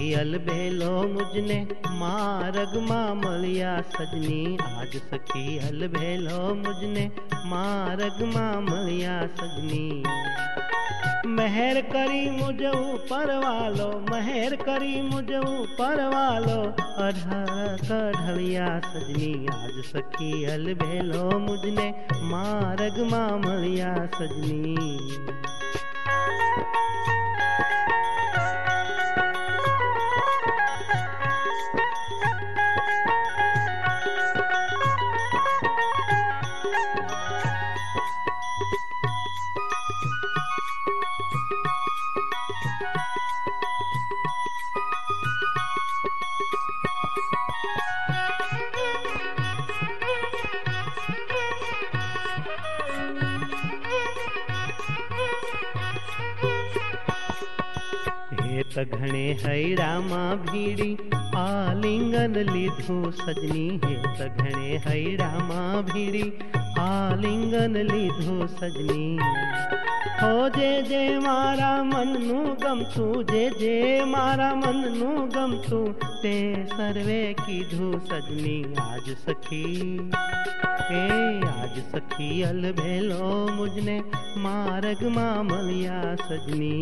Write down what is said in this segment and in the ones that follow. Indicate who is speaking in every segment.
Speaker 1: सखी अलबेलो मुझने मार्ग मां मलिया सजनी। आज सखी अलबेलो मुझने मार्ग मां मलिया सजनी। मेहर करी मुझ ऊपर वालो, मेहर करी मुझ ऊपर वालो, अढ़ कढ़लिया सजनी। आज सखी अलबेलो मुझने मार्ग मां मलिया सजनी। त घणे हैड़ा मां भीड़ी आलिंगन लीधो सजनी। हे त घणे हैड़ा मां भीड़ी आलिंगन लीधो सजनी। हो जे मारा मन नू गमतू, जे मारा मन नू गमतू, ते सर्वे कीधू सजनी। आज सखी आज सखी अलबेलो मुझने मार्ग मां मलिया सजनी।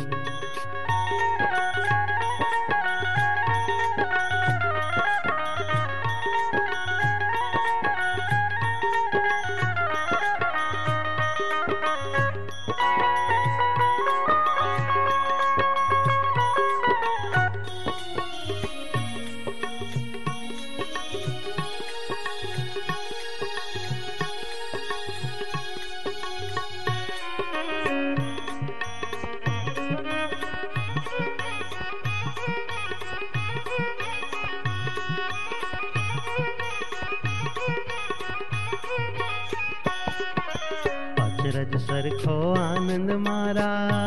Speaker 1: अचरज सरखो आनंद मारा,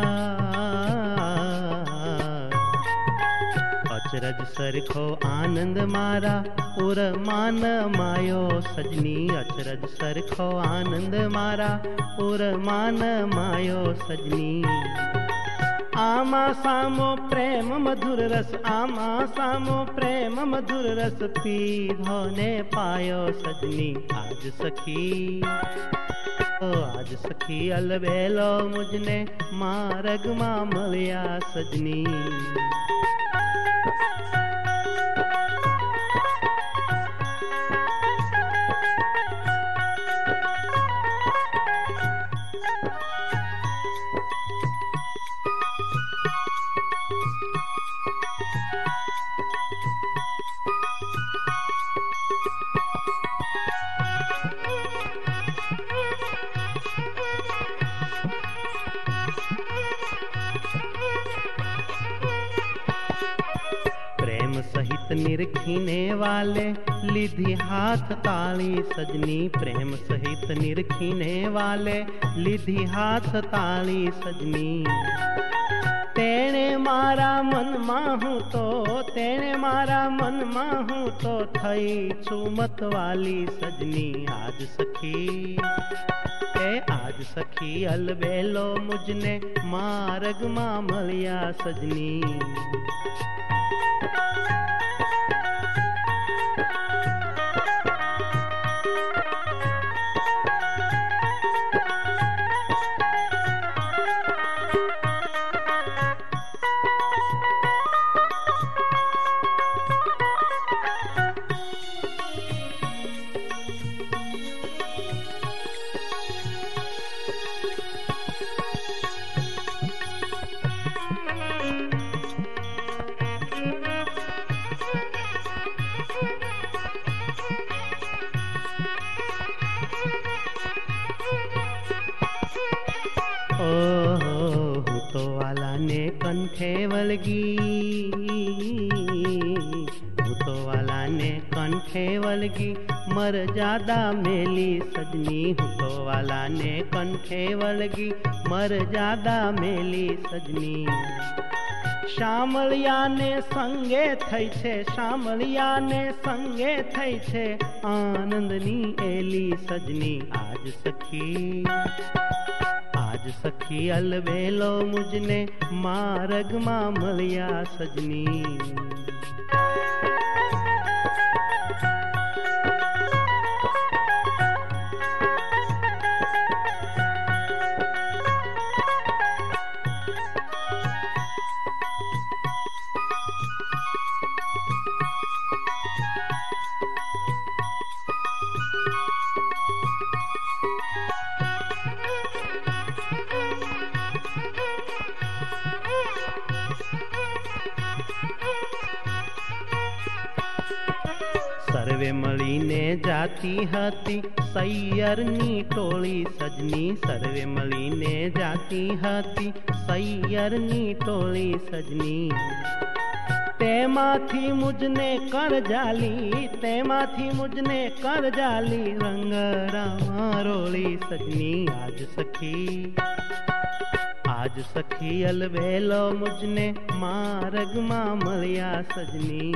Speaker 1: अचरज सरखो आनंद मारा, उर मान मायो सजनी। अचरज सरखो आनंद मारा, उर मान मायो सजनी। आमा सामो प्रेम मधुर रस, आमा सामो प्रेम मधुर रस, पीधो ने पायो सजनी। आज सखी आज सखी अलबेलो मुझने मार्ग मां मलिया सजनी। सहित निरखीने वाले लिधि हाथ ताली सजनी। प्रेम सहित निरखीने वाले लिधि हाथ ताली सजनी। तेने मारा मन माहू तो, तेने मारा मन माहू तो, थई छूमत वाली सजनी। आज सखी आज सखी अलबेलो मुझने मार्ग मां मलिया सजनी। तो वाला ने कंठे वलगी, भूतो वाला ने कंठे वलगी, मर जादा मेली सजनी। भूतो वाला ने कंठे वलगी, मर जादा मेली सजनी। शामलिया ने संगे थई छे, शामलिया ने संगे थई छे, आनंदनी एली सजनी। आज आज सखी अलवेलो मुझने मार्ग मां मळिया सजनी। सर्वे मळीने जाती हती सैयરની टोळी सजनी। सर्वे मळीने जाती हती सैयરની टोळी सजनी। तेमाथी मुझने कर जाली, तेमाथी मुझने कर जाली रंग रामा रोली सजनी। आज सखी अलवेलो मुझने मार्ग मां मळिया सजनी।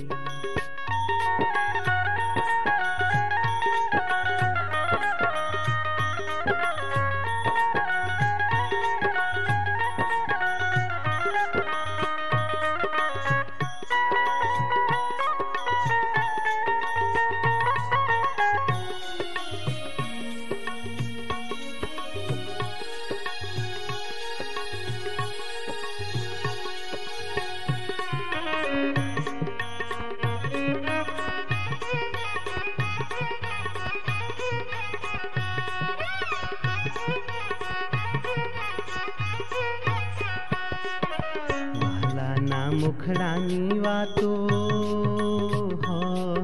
Speaker 1: मुखड़ानी वातो हो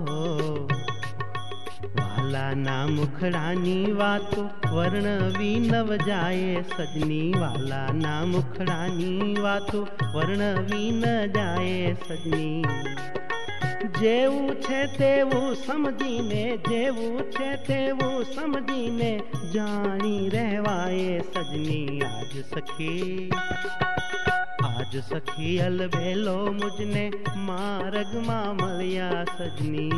Speaker 1: वाला ना मुखड़ानी वातो वर्णवी नव जाए सजनी। वाला ना मुखड़ानी वातो वर्णवी न जाए सजनी। जेवू छे तेवू समझीने, जेवू छे तेवू समझीने जानी रहवाए सजनी। आज सखी अलवेलो मुझने मार्ग मां मळिया सजनी।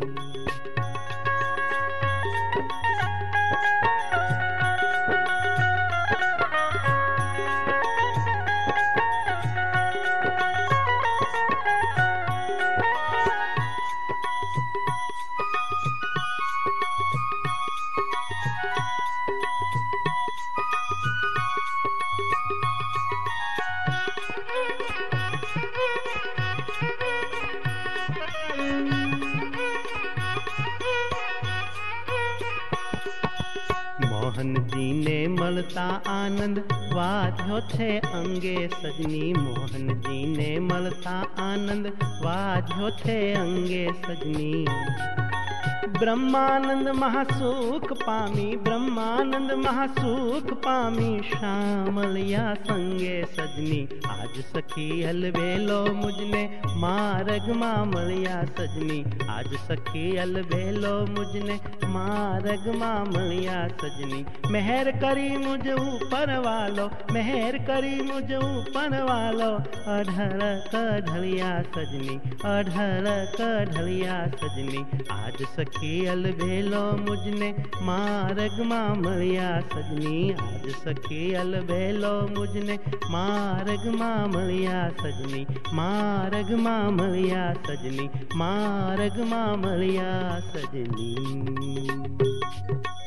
Speaker 1: मोहन जी ने મળતા आनंद वाध्यो छे अंगे सजनी। मोहन जी ने મળતા आनंद वाध्यो छे अंगे सजनी। ब्रह्मानंद महासुख पामी, ब्रह्मानंद महासुख पामी श्यामलिया संगे सजनी। आज सखी अलवेलो मुझने मार्ग मां मळिया सजनी। आज सखी अलवेलो मुझने मार्ग मां मळिया सजनी। मेहर करी मुझ ऊपर वालो, मेहर करी मुझ ऊपर वालो अढ़र कढ़लिया सजनी, अढ़र कढ़लिया सजनी। आज सखी अलवेलो मुझने मार्ग मां मळिया सजनी। आज सखी अलवेलो मुझने मार्ग मां मळिया सजनी। मार्ग मां मळिया सजनी, मार्ग मां मळिया सजनी।